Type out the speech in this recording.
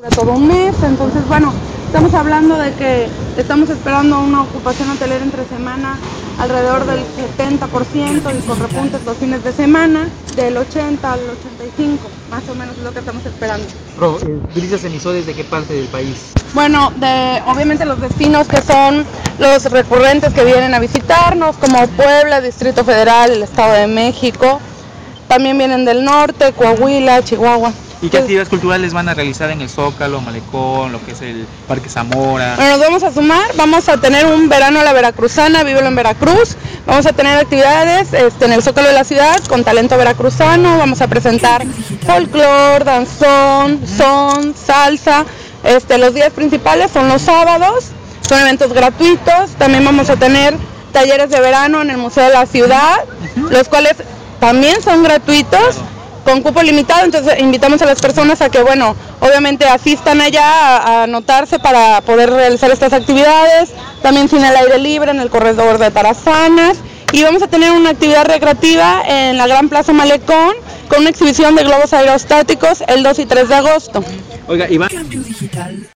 todo un mes. Entonces, bueno, estamos hablando de que estamos esperando una ocupación hotelera entre semana alrededor del 70% y con repuntes los fines de semana del 80 al 85, más o menos es lo que estamos esperando. ¿Turistas emisores de qué parte del país? Bueno, obviamente los destinos que son los recurrentes que vienen a visitarnos, como Puebla, Distrito Federal, el Estado de México. También vienen del norte, Coahuila, Chihuahua. ¿Y qué actividades culturales van a realizar en el Zócalo, Malecón, lo que es el Parque Zamora? Bueno, nos vamos a sumar, vamos a tener un verano a la veracruzana, vívelo en Veracruz. Vamos a tener actividades en el Zócalo de la ciudad con talento veracruzano. Vamos a presentar folclore, danzón, son, salsa. Los días principales son los sábados, son eventos gratuitos. También vamos a tener talleres de verano en el Museo de la Ciudad, los cuales también son gratuitos, con cupo limitado. Entonces invitamos a las personas a que, bueno, obviamente asistan allá a anotarse para poder realizar estas actividades. También cine al aire libre en el corredor de Tarazanas. Y vamos a tener una actividad recreativa en la Gran Plaza Malecón con una exhibición de globos aerostáticos el 2 y 3 de agosto. Oiga, Iván.